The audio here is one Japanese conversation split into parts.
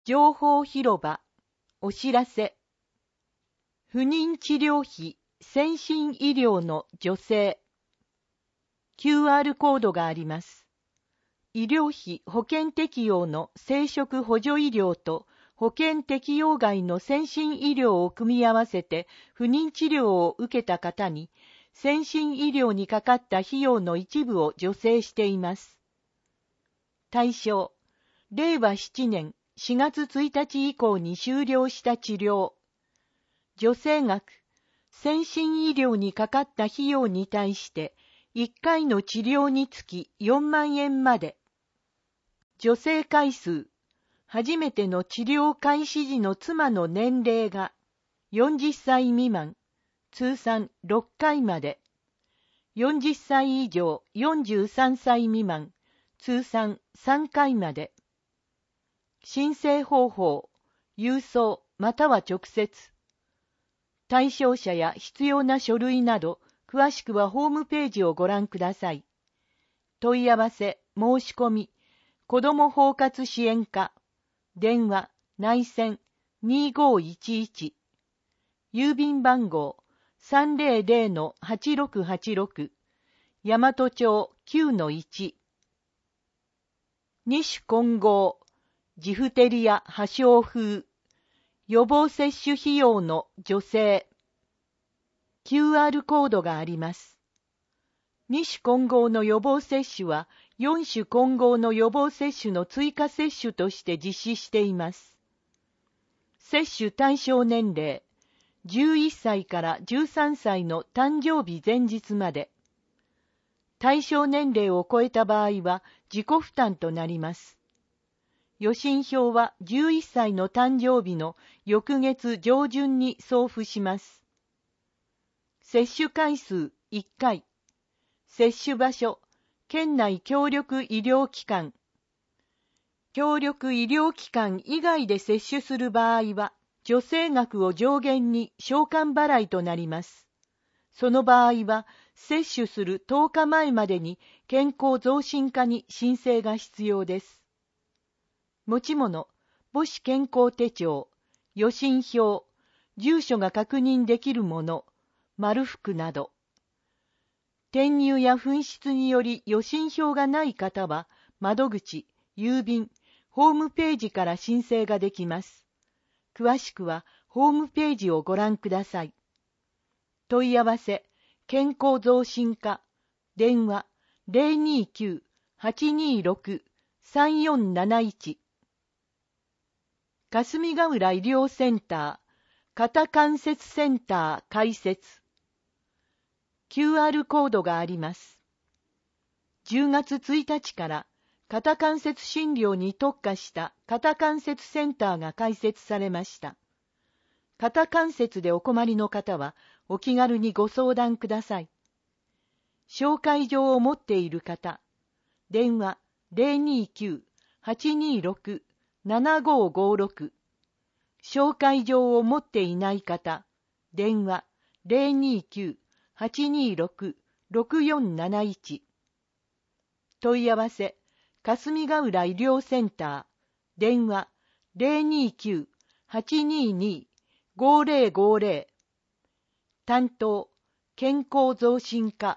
情報広場、お知らせ。不妊治療費、先進医療の助成。QR コードがあります。医療費保険適用の生殖補助医療と保険適用外の先進医療を組み合わせて不妊治療を受けた方に、先進医療にかかった費用の一部を助成しています。対象、令和7年4月1日以降に終了した治療。助成額、先進医療にかかった費用に対して、1回の治療につき4万円まで。助成回数、初めての治療開始時の妻の年齢が40歳未満、通算6回まで。40歳以上43歳未満、通算3回まで。申請方法、郵送または直接。対象者や必要な書類など、詳しくはホームページをご覧ください。問い合わせ、申し込み、子ども包括支援課、電話、内線2511、郵便番号300-8686、大和町 9-1、二種混合、ジフテリア破傷風、予防接種費用の助成。QR コードがあります。二種混合の予防接種は、4種混合の予防接種の追加接種として実施しています。接種対象年齢、11歳から13歳の誕生日前日まで。対象年齢を超えた場合は自己負担となります。予診票は11歳の誕生日の翌月上旬に送付します。接種回数1回。接種場所、県内協力医療機関。協力医療機関以外で接種する場合は、助成額を上限に償還払いとなります。その場合は、接種する10日前までに健康増進課に申請が必要です。持ち物、母子健康手帳、予診票、住所が確認できるもの、丸服など。転入や紛失により予診票がない方は、窓口、郵便、ホームページから申請ができます。詳しくは、ホームページをご覧ください。問い合わせ、健康増進課、電話、029-826-3471。霞ヶ浦医療センター、肩関節センター開設。QR コードがあります。10月1日から肩関節診療に特化した肩関節センターが開設されました。肩関節でお困りの方はお気軽にご相談ください。紹介状を持っている方、電話 029-826-7556。紹介状を持っていない方、電話 029-826-6471。問い合わせ、霞ヶ浦医療センター、電話 029-822-5050。担当、健康増進課。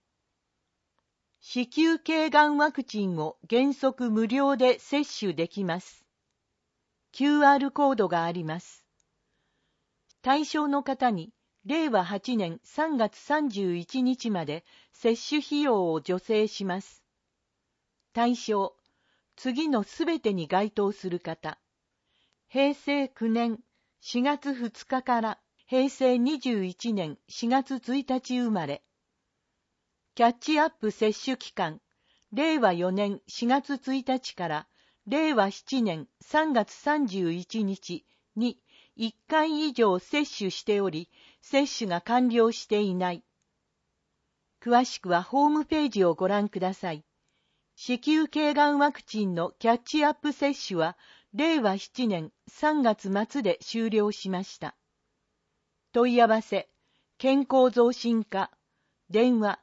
子宮頸がんワクチンを原則無料で接種できます。QR コードがあります。対象の方に、令和8年3月31日まで接種費用を助成します。対象、次のすべてに該当する方。平成9年4月2日から平成21年4月1日生まれ。キャッチアップ接種期間、令和4年4月1日から令和7年3月31日に1回以上接種しており、接種が完了していない。詳しくはホームページをご覧ください。子宮頸がんワクチンのキャッチアップ接種は、令和7年3月末で終了しました。問い合わせ、健康増進課、電話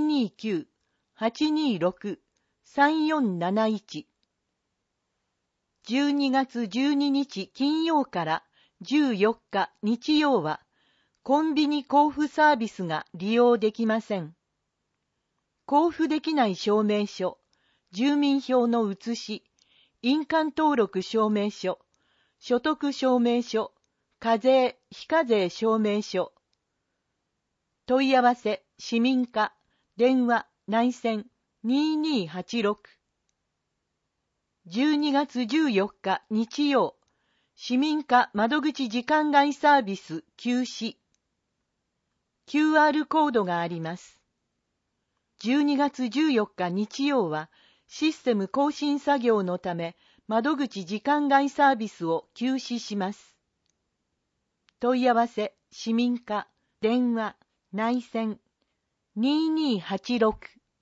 029-826-3471。 12月12日金曜から14日日曜は、コンビニ交付サービスが利用できません。交付できない証明書、住民票の写し、印鑑登録証明書、所得証明書、課税・非課税証明書。問い合わせ、市民課、電話、内線、2286。12月14日日曜、市民課窓口時間外サービス休止。QR コードがあります。12月14日日曜は、システム更新作業のため、窓口時間外サービスを休止します。問い合わせ、市民課、電話、内線、2286。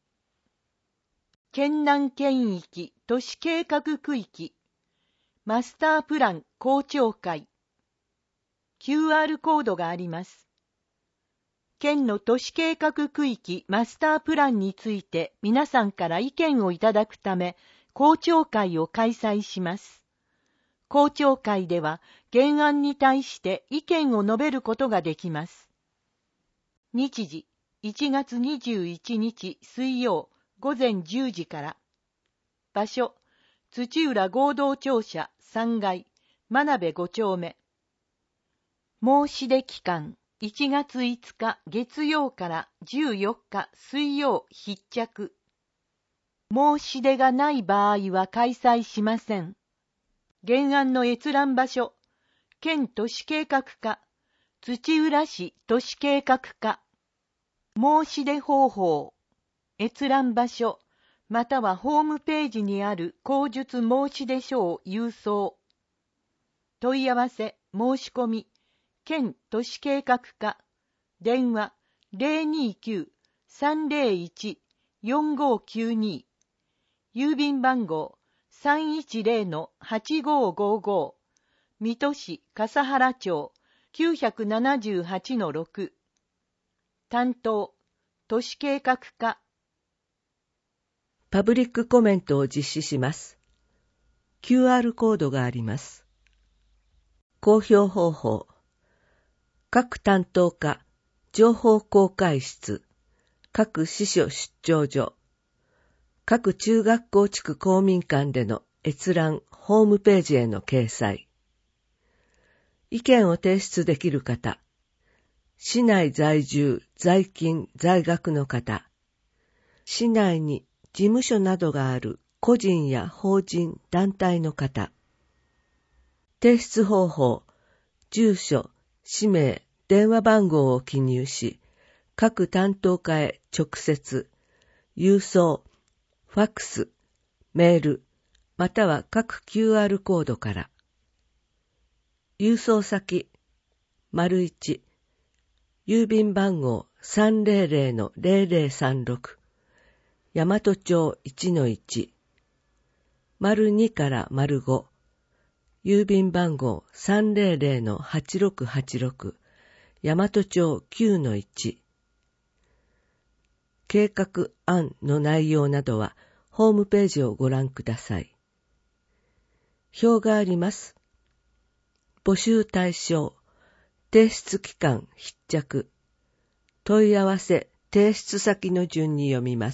県南県域都市計画区域、マスタープラン公聴会。QR コードがあります。県の都市計画区域マスタープランについて皆さんから意見をいただくため、公聴会を開催します。公聴会では原案に対して意見を述べることができます。日時、1月21日水曜午前10時から。場所、土浦合同庁舎3階、真鍋5丁目。申し出期間、1月5日月曜から14日水曜必着。申し出がない場合は開催しません。原案の閲覧場所、県都市計画課、土浦市都市計画課。申し出方法、閲覧場所、またはホームページにある口述申し出書を郵送。問い合わせ、申し込み、県都市計画課、電話 029-301-4592、郵便番号 310-8555、水戸市笠原町 978-6。担当、都市計画課。 パブリックコメントを実施します。QR コードがあります。公表方法。各担当課、情報公開室、各支所出張所、各中学校地区公民館での閲覧ホームページへの掲載。意見を提出できる方。市内在住、在勤、在学の方。市内に事務所などがある個人や法人、団体の方。提出方法、住所、氏名、電話番号を記入し、各担当課へ直接、郵送、ファックス、メール、または各 QR コードから。郵送先、01、郵便番号 300-0036、大和町 1-1、02から05、郵便番号 300-8686、大和町 9-1。計画案の内容などはホームページをご覧ください。表があります。募集対象、提出期間必着、問い合わせ、提出先の順に読みます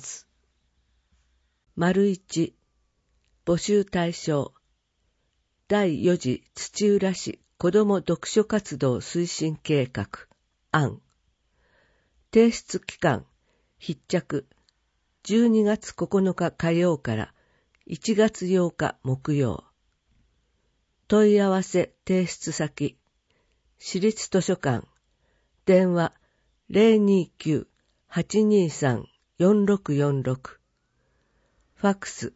。1、募集対象、第4次土浦市子ども読書活動推進計画案。提出期間必着12月9日火曜から1月8日木曜。問い合わせ提出先、市立図書館、電話 029-823-4646、ファックス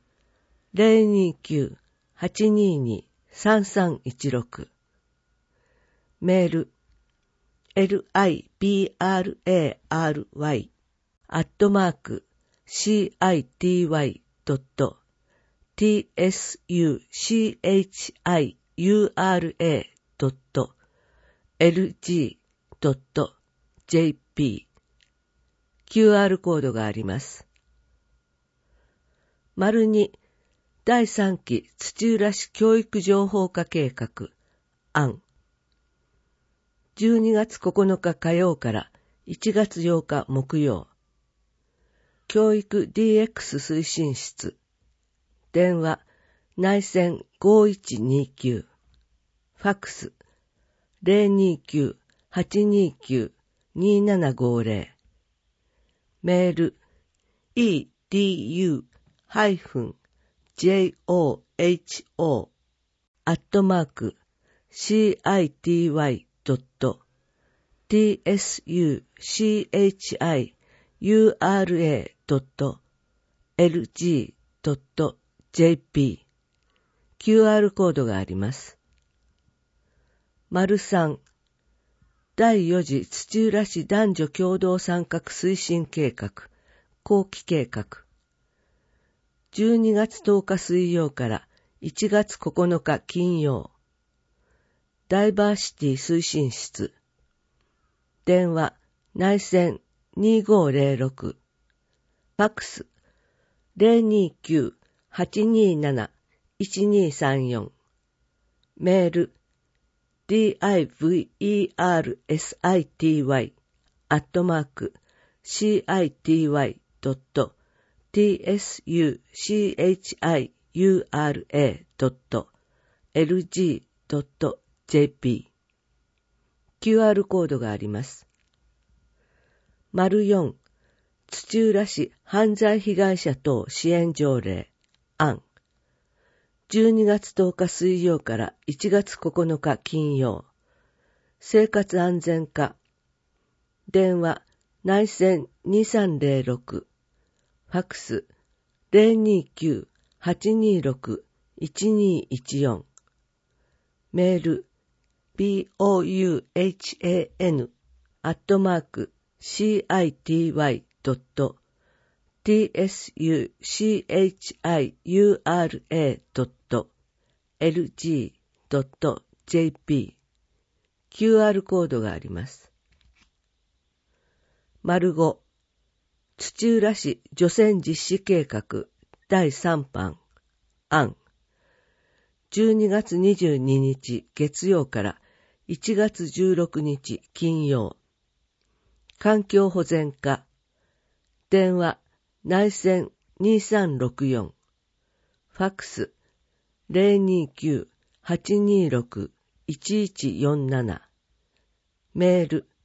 029-822-3316、メール libry@city.tsuchira.lg.jp QR コードがあります。2、 第3期土浦市教育情報化計画案。12月9日火曜から1月8日木曜。教育 DX 推進室。電話内線5129。ファックス029-829-2750。メール edu-city.city.ura.lg.jp QR コードがあります。3第4次土浦市男女共同参画推進計画後期計画12月10日水曜から1月9日金曜。ダイバーシティ推進室。電話内線2506。ファックス029-827-1234。メールdivy.city.tsuira.lg.jp QR コードがあります。4土浦市犯罪被害者等支援条例案。12月10日水曜から1月9日金曜。生活安全課。電話内線2306。ファックス029-826-1214。メールbouyuha@city.tsuchira.lg.jp QR コードがあります。5土浦市除染実施計画第3版案。12月22日月曜から1月16日金曜。環境保全課。電話内線2364。ファックス029-826-1147。メール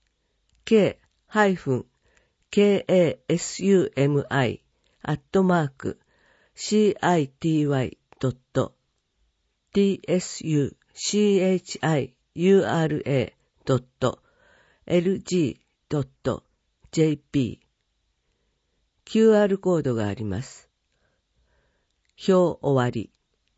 k-city.city.tsuchira.lg.jp QR コードがあります。表終わり。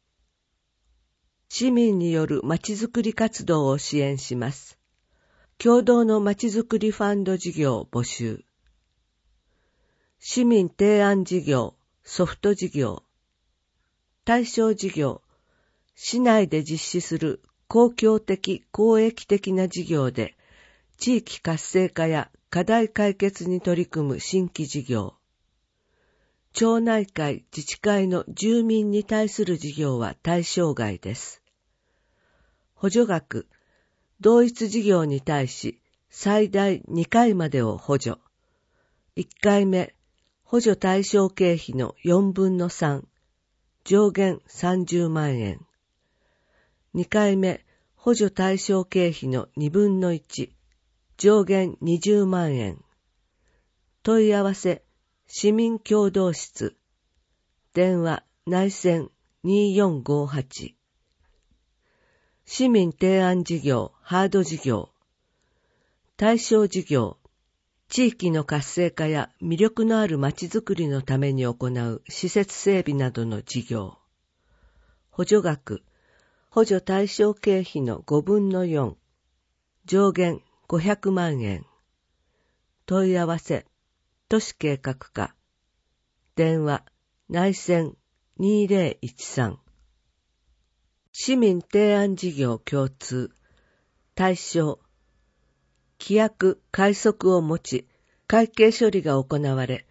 市民によるまちづくり活動を支援します。共同のまちづくりファンド事業募集。市民提案事業、ソフト事業。対象事業。市内で実施する公共的・公益的な事業で、地域活性化や課題解決に取り組む新規事業。町内会・自治会の住民に対する事業は対象外です。補助額。同一事業に対し最大2回までを補助。1回目、補助対象経費の4分の3、上限30万円。2回目、補助対象経費の2分の1、上限20万円。問い合わせ、市民共同室。電話、内線2458。市民提案事業、ハード事業。対象事業。地域の活性化や魅力のあるまちづくりのために行う施設整備などの事業。補助額。補助対象経費の5分の4。上限500万円。問い合わせ。都市計画課。電話。内線2013。市民提案事業共通。対象。規約・快速を持ち、会計処理が行われ、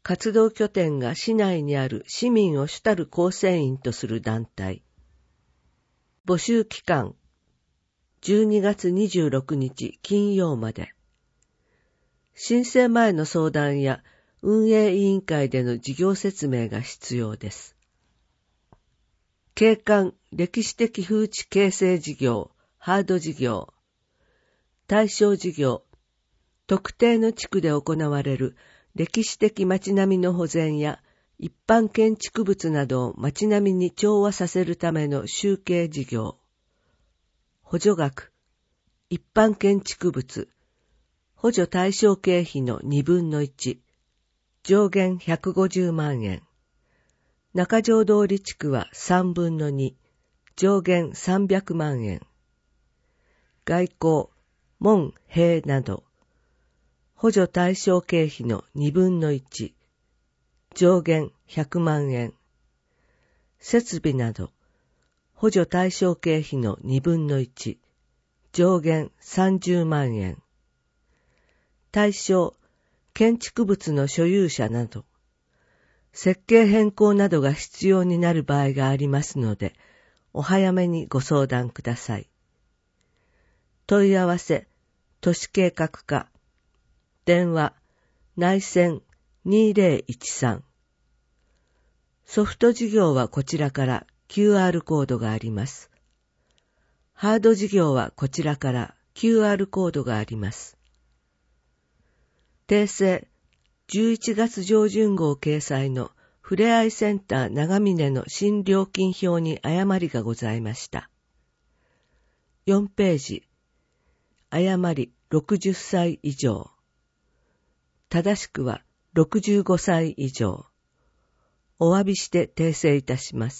活動拠点が市内にある市民を主たる構成員とする団体。募集期間、12月26日金曜まで。申請前の相談や運営委員会での事業説明が必要です。景観・歴史的風致形成事業、ハード事業。対象事業、特定の地区で行われる歴史的街並みの保全や一般建築物などを街並みに調和させるための集計事業。補助額、一般建築物、補助対象経費の2分の1、上限150万円。中条通地区は3分の2、上限300万円。外交、門、塀など、補助対象経費の2分の1、上限100万円。設備など、補助対象経費の2分の1、上限30万円。対象、建築物の所有者など、設計変更などが必要になる場合がありますので、お早めにご相談ください。問い合わせ、都市計画課、電話、内線2013。ソフト事業はこちらから QR コードがあります。ハード事業はこちらから QR コードがあります。訂正、11月上旬号掲載のふれあいセンター長峰の新料金表に誤りがございました。4ページ、誤り60歳以上。正しくは65歳以上。お詫びして訂正いたします。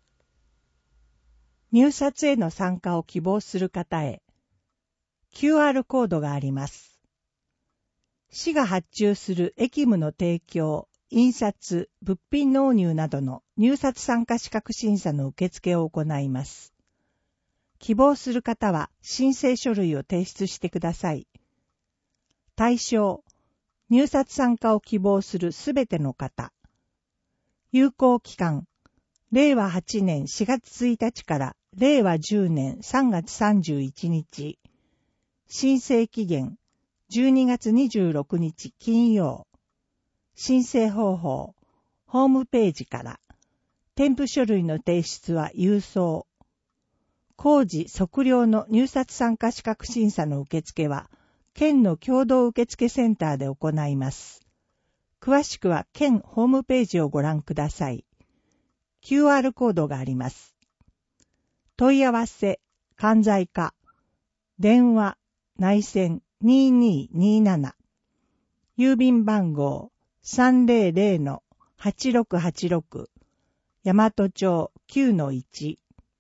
入札への参加を希望する方へ、QR コードがあります。市が発注する役務の提供、印刷、物品納入などの入札参加資格審査の受付を行います。希望する方は申請書類を提出してください。対象、入札参加を希望するすべての方。有効期間、令和8年4月1日から令和10年3月31日。申請期限、12月26日金曜。申請方法、ホームページから。添付書類の提出は郵送。工事測量の入札参加資格審査の受付は、県の共同受付センターで行います。詳しくは県ホームページをご覧ください。QR コードがあります。問い合わせ、関西課、電話、内線2227、郵便番号300-8686、大和町 9-1。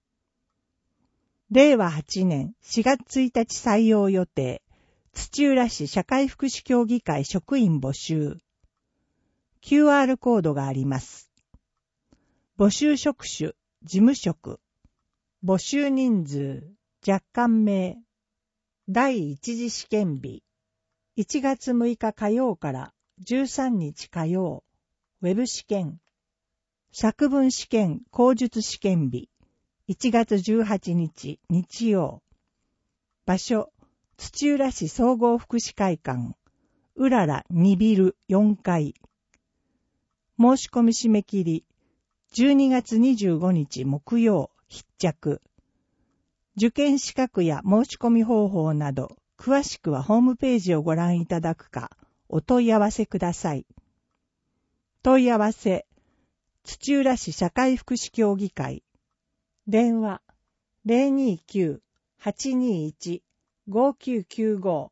令和8年4月1日採用予定、土浦市社会福祉協議会職員募集。QR コードがあります。募集職種、事務職。募集人数、若干名。第一次試験日。1月6日火曜から13日火曜。ウェブ試験。作文試験、口述試験日。1月18日日曜。場所、土浦市総合福祉会館。うらら2ビル4階。申し込み締め切り、12月25日木曜必着。受験資格や申し込み方法など、詳しくはホームページをご覧いただくか、お問い合わせください。問い合わせ、土浦市社会福祉協議会。電話、029-821-5995。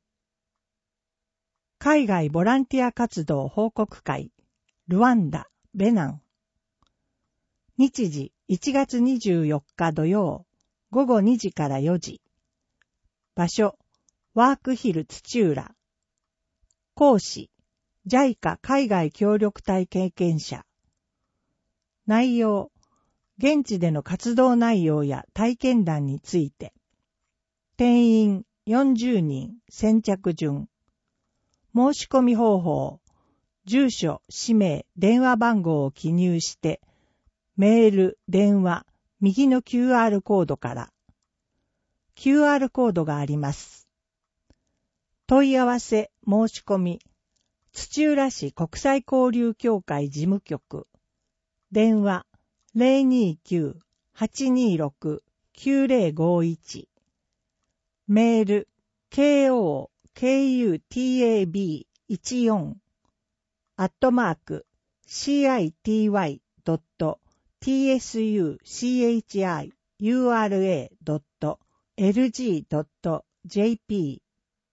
海外ボランティア活動報告会。ルワンダ、ベナン。日時1月24日土曜、午後2時から4時。場所、ワークヒル土浦。講師、JICA 海外協力隊経験者。内容、現地での活動内容や体験談について。定員40人、先着順。申し込み方法、 住所、氏名、電話番号を記入して、メール、電話、右の QR コードから。QR コードがあります。問い合わせ、申し込み、土浦市国際交流協会事務局。電話、029-826-9051。メール、kotub1@city-cura.lg.jp。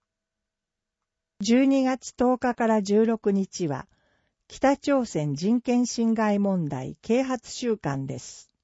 12月10日から16日は、北朝鮮人権侵害問題啓発週間です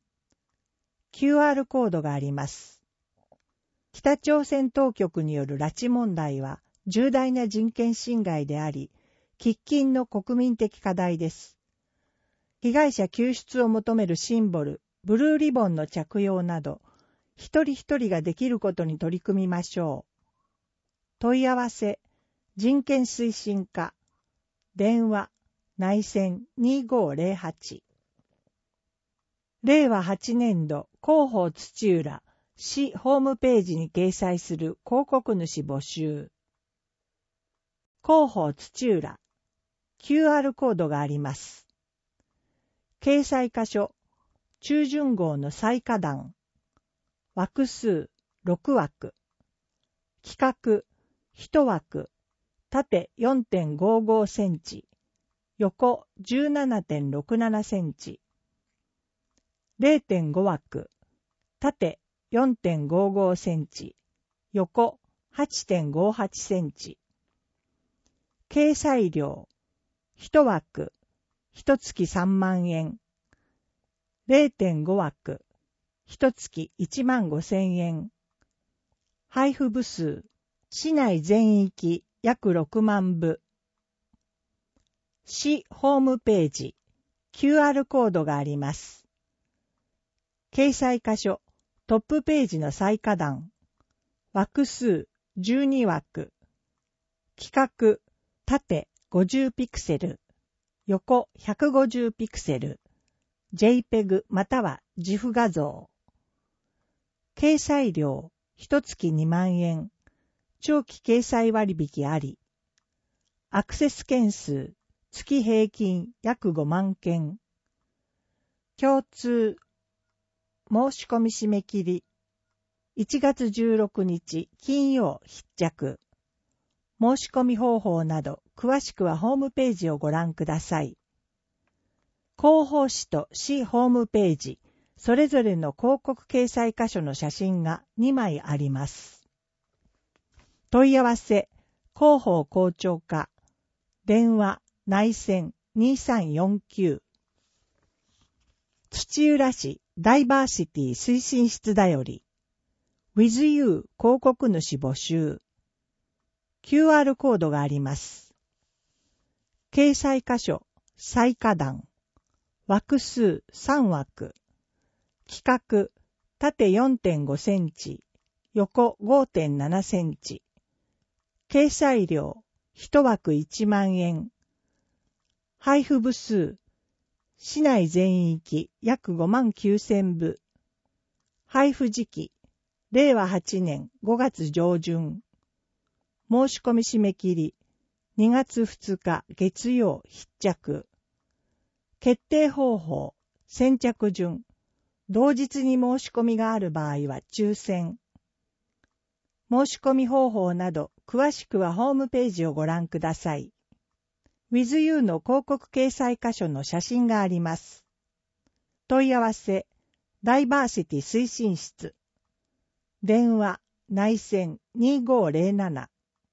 。QR コードがあります。北朝鮮当局による拉致問題は重大な人権侵害であり、喫緊の国民的課題です。被害者救出を求めるシンボル、ブルーリボンの着用など、一人一人ができることに取り組みましょう。問い合わせ、人権推進課、電話、内線2508。令和8年度広報土浦市ホームページに掲載する広告主募集。広報土浦 QR コードがあります。掲載箇所、中旬号の最下段、枠数6枠、企画1枠、縦 4.55 センチ、横 17.67 センチ、0.5 枠、縦 4.55 センチ、横 8.58 センチ。掲載料、1枠、1月3万円。0.5 枠、1月1万5千円。配布部数、市内全域約6万部。市ホームページ、QR コードがあります。掲載箇所、トップページの最下段、枠数12枠、企画、縦50ピクセル、横150ピクセル、JPEG または GIF 画像。掲載料、1月2万円、長期掲載割引あり。アクセス件数、月平均約5万件。共通、申し込み締め切り、1月16日金曜必着。申し込み方法など、詳しくはホームページをご覧ください。広報誌と市ホームページ、それぞれの広告掲載箇所の写真が2枚あります。問い合わせ、広報校長課、電話、内線2349。土浦市ダイバーシティ推進室だより、With You 広告主募集。QR コードがあります。掲載箇所、最下段、枠数3枠、企画、縦 4.5 センチ、横 5.7 センチ、掲載料、1枠1万円、配布部数、市内全域約5万9000部、配布時期、令和8年5月上旬、申し込み締め切り、2月2日月曜必着。決定方法、先着順。同日に申し込みがある場合は抽選。申し込み方法など、詳しくはホームページをご覧ください。With You の広告掲載箇所の写真があります。問い合わせ、ダイバーシティ推進室。電話、内線2507。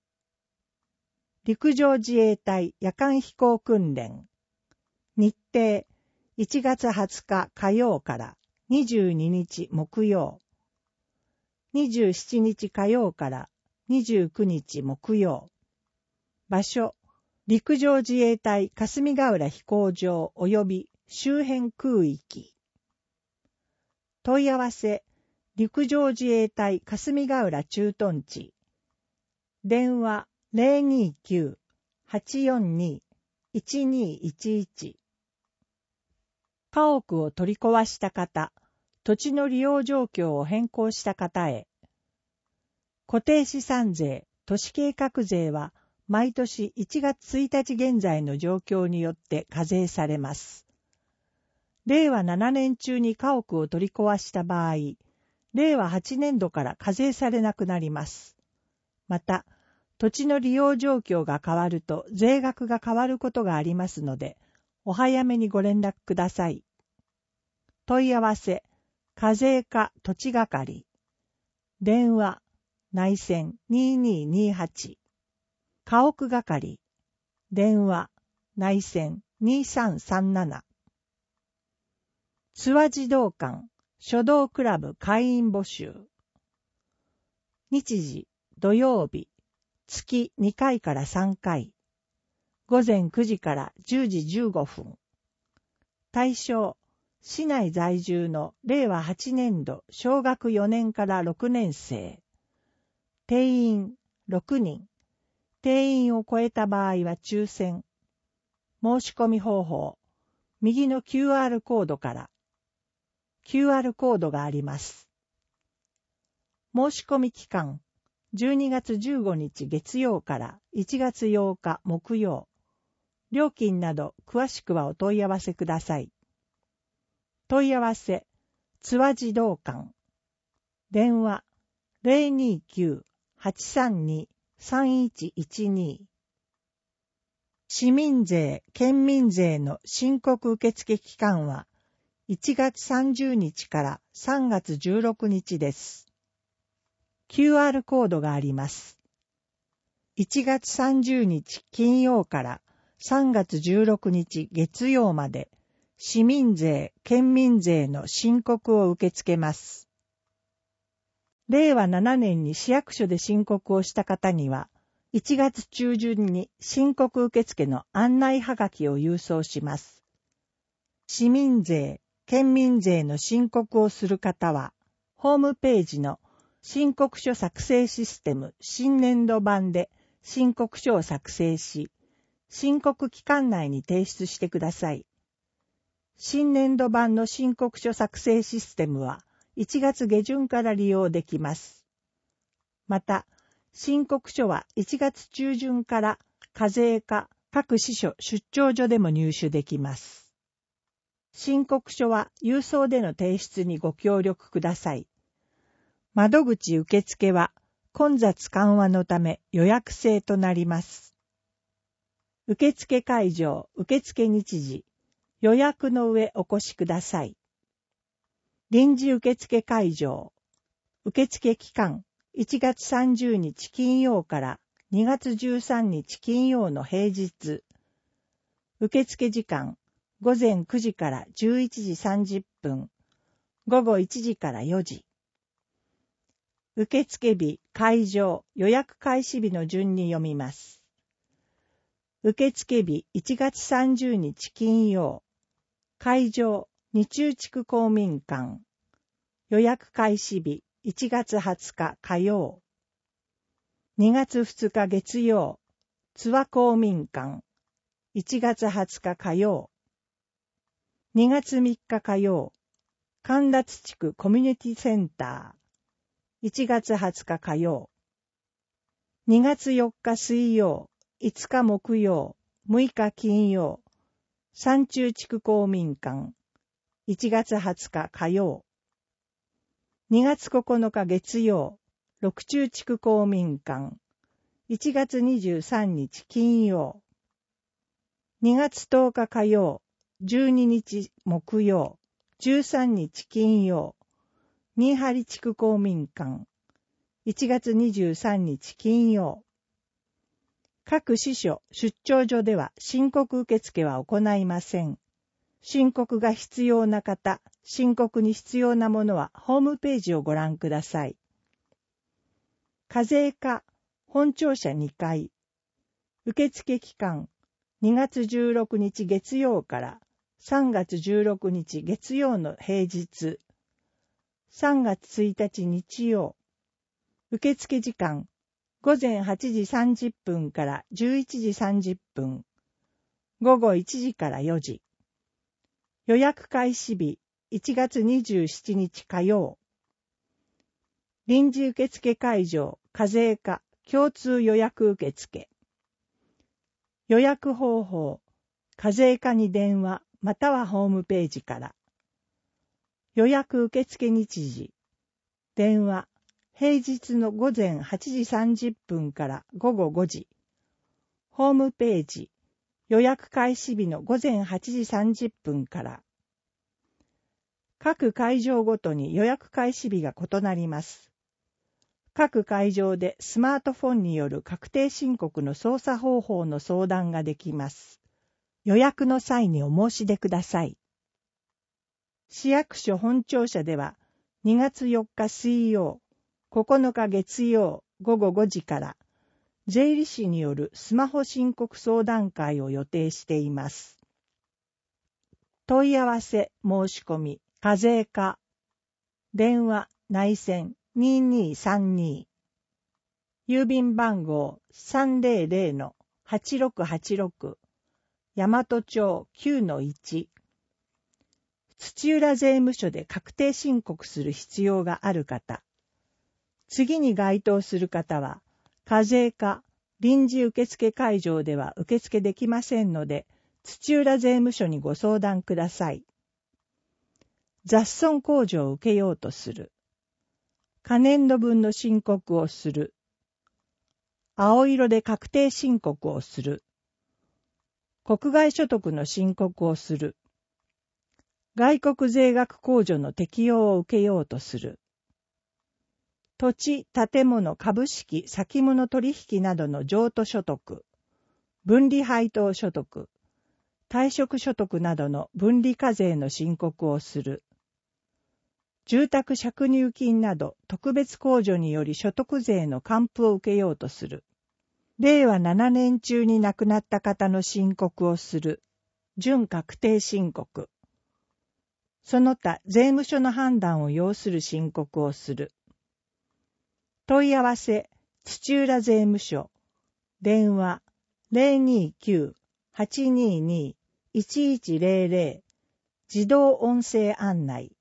陸上自衛隊夜間飛行訓練。日程、1月20日火曜から22日木曜。27日火曜から29日木曜。場所、陸上自衛隊霞ヶ浦飛行場及び周辺空域。問い合わせ、陸上自衛隊霞ヶ浦駐屯地。電話、029-842-0000 1211。家屋を取り壊した方、土地の利用状況を変更した方へ。固定資産税、都市計画税は毎年1月1日現在の状況によって課税されます。令和7年中に家屋を取り壊した場合、令和8年度から課税されなくなります。また、土地の利用状況が変わると税額が変わることがありますので、お早めにご連絡ください。問い合わせ、課税課土地係。電話、内線2228。家屋係。電話、内線2337。諏訪児童館、書道クラブ会員募集。日時、土曜日、月2回から3回。午前9時から10時15分。対象、市内在住の令和8年度小学4年から6年生。定員6人。定員を超えた場合は抽選。申し込み方法。右の QR コードから。QR コードがあります。申し込み期間。12月15日月曜から1月8日木曜。料金など詳しくはお問い合わせください。問い合わせ、諏訪児童館。電話、029-832-3112。市民税、県民税の申告受付期間は1月30日から3月16日です。QR コードがあります。1月30日金曜から3月16日月曜まで市民税、県民税の申告を受け付けます。令和7年に市役所で申告をした方には、1月中旬に申告受付の案内はがきを郵送します。市民税、県民税の申告をする方は、ホームページの申告書作成システム新年度版で申告書を作成し、申告期間内に提出してください。新年度版の申告書作成システムは1月下旬から利用できます。また、申告書は1月中旬から課税課各支所出張所でも入手できます。申告書は郵送での提出にご協力ください。窓口受付は混雑緩和のため予約制となります。受付会場、受付日時、予約の上お越しください。臨時受付会場、受付期間1月30日金曜から2月13日金曜の平日。受付時間午前9時から11時30分、午後1時から4時。受付日、会場、予約開始日の順に読みます。受付日1月30日金曜。会場、二中地区公民館。予約開始日、1月20日火曜。2月2日月曜、津和公民館。1月20日火曜。2月3日火曜、神立地区コミュニティセンター。1月20日火曜。2月4日水曜、5日木曜、6日金曜。三中地区公民館。1月20日火曜。2月9日月曜。六中地区公民館。1月23日金曜。2月10日火曜。12日木曜。13日金曜。新張地区公民館。1月23日金曜。各支所、出張所では申告受付は行いません。申告が必要な方、申告に必要なものはホームページをご覧ください。課税課、本庁舎2階。受付期間、2月16日月曜から3月16日月曜の平日。3月1日日曜。受付時間、午前8時30分から11時30分。 午後1時から4時。予約開始日、1月27日火曜。臨時受付会場、課税課、共通予約受付。予約方法、課税課に電話、またはホームページから。予約受付日時、電話、平日の午前8時30分から午後5時。ホームページ、予約開始日の午前8時30分から。各会場ごとに予約開始日が異なります。各会場でスマートフォンによる確定申告の操作方法の相談ができます。予約の際にお申し出ください。市役所本庁舎では2月4日水曜、9日月曜午後5時から税理士によるスマホ申告相談会を予定しています。問い合わせ申し込み課税課電話内線2232郵便番号 300-8686 大和町 9-1 土浦税務署で確定申告する必要がある方、次に該当する方は課税課臨時受付会場では受付できませんので土浦税務署にご相談ください。雑損控除を受けようとする。可年度分の申告をする。青色で確定申告をする。国外所得の申告をする。外国税額控除の適用を受けようとする。土地、建物、株式、先物取引などの譲渡所得、分離配当所得、退職所得などの分離課税の申告をする。住宅借入金など特別控除により所得税の還付を受けようとする。令和7年中に亡くなった方の申告をする。準確定申告。その他税務署の判断を要する申告をする。問い合わせ、土浦税務署。電話、029-822-1100。自動音声案内。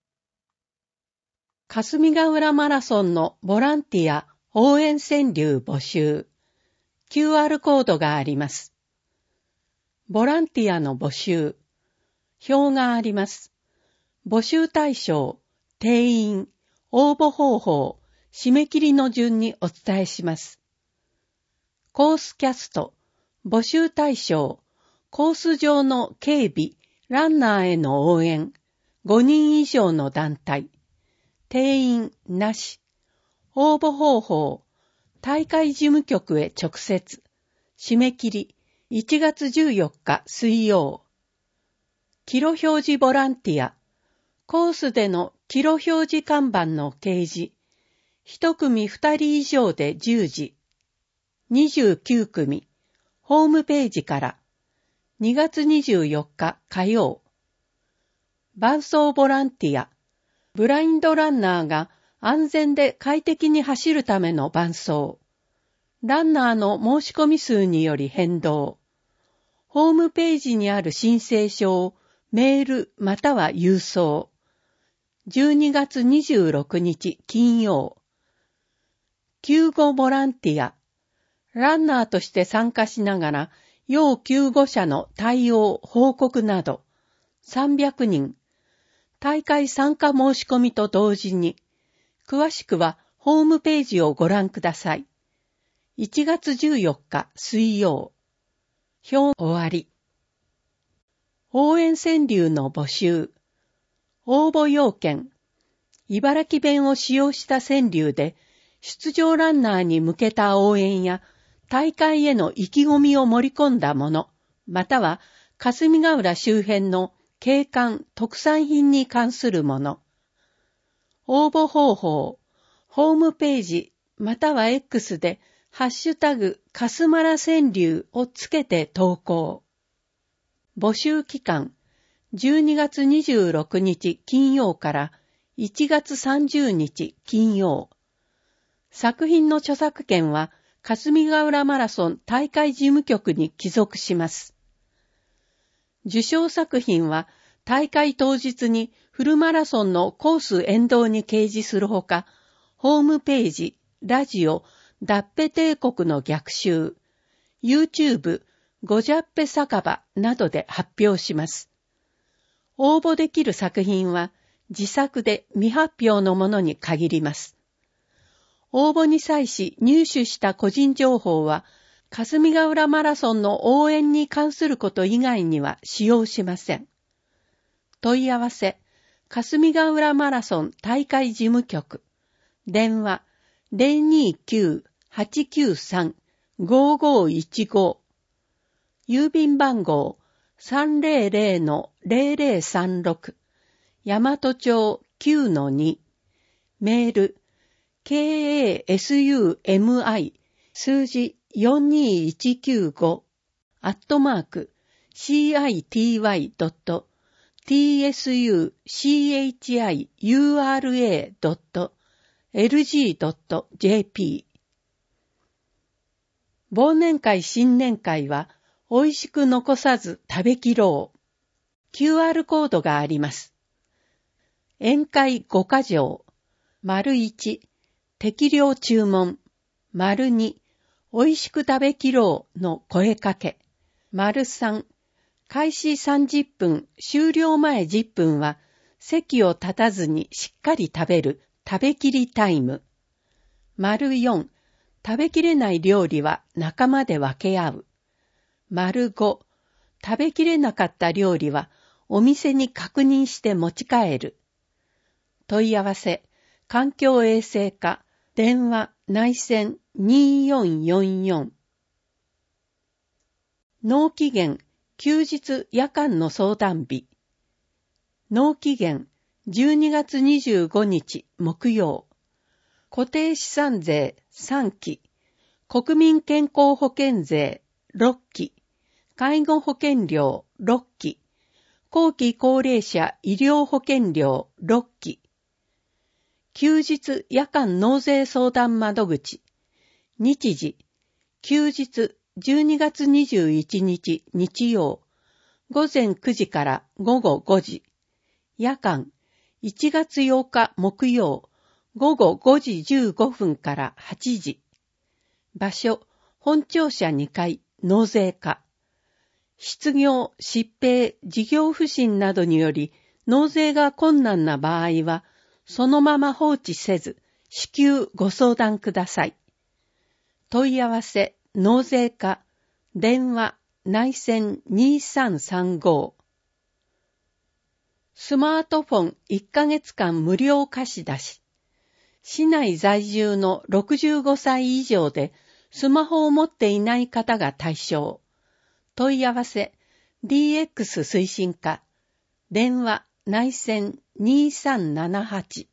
霞ヶ浦マラソンのボランティア応援川柳募集。QR コードがあります。ボランティアの募集。表があります。募集対象、定員、応募方法、締め切りの順にお伝えします。コースキャスト、募集対象、コース上の警備、ランナーへの応援、5人以上の団体。定員なし。応募方法。大会事務局へ直接。締め切り1月14日水曜。キロ表示ボランティア。コースでのキロ表示看板の掲示。1組2人以上で10時。29組。ホームページから。2月24日火曜。伴走ボランティア。ブラインドランナーが安全で快適に走るための伴走。ランナーの申し込み数により変動。ホームページにある申請書をメールまたは郵送。12月26日金曜。救護ボランティア。ランナーとして参加しながら要救護者の対応、報告など。300人。大会参加申し込みと同時に、詳しくはホームページをご覧ください。1月14日水曜。表終わり。応援川柳の募集。応募要件。茨城弁を使用した川柳で、出場ランナーに向けた応援や、大会への意気込みを盛り込んだもの、または霞ヶ浦周辺の景観・特産品に関するもの。応募方法、ホームページまたは X でハッシュタグかすまら川柳をつけて投稿。募集期間、12月26日金曜から1月30日金曜。作品の著作権は霞ヶ浦マラソン大会事務局に帰属します。 受賞作品は大会当日にフルマラソンのコース沿道に掲示するほか、ホームページ、ラジオ、ダッペ帝国の逆襲、YouTube、ゴジャッペ酒場などで発表します。応募できる作品は自作で未発表のものに限ります。応募に際し入手した個人情報は、霞ヶ浦マラソンの応援に関すること以外には使用しません。問い合わせ、霞ヶ浦マラソン大会事務局、電話 029-893-5515、郵便番号 300-0036、大和町 9-2、メール、KASUMI 数字42195@city-chiura.lg.jp。 忘年会新年会は美味しく残さず食べきろう。QR コードがあります。宴会5か条。1、適量注文。2、美味しく食べきろうの声かけ。3、開始30分、終了前10分は席を立たずにしっかり食べる食べきりタイム。4、食べきれない料理は仲間で分け合う。5、食べきれなかった料理はお店に確認して持ち帰る。問い合わせ、環境衛生課、電話内線2444。納期限、休日夜間の相談日。納期限、12月25日木曜。固定資産税3期、国民健康保険税6期、介護保険料6期、後期高齢者医療保険料6期。休日夜間納税相談窓口。日時、休日12月21日日曜、午前9時から午後5時。夜間、1月8日木曜、午後5時15分から8時。場所、本庁舎2階、納税課。失業、疾病、事業不振などにより、納税が困難な場合は、そのまま放置せず、至急ご相談ください。問い合わせ、納税課、電話、内線2335。スマートフォン1ヶ月間無料貸し出し。市内在住の65歳以上でスマホを持っていない方が対象。問い合わせ、DX 推進課、電話、内線2378。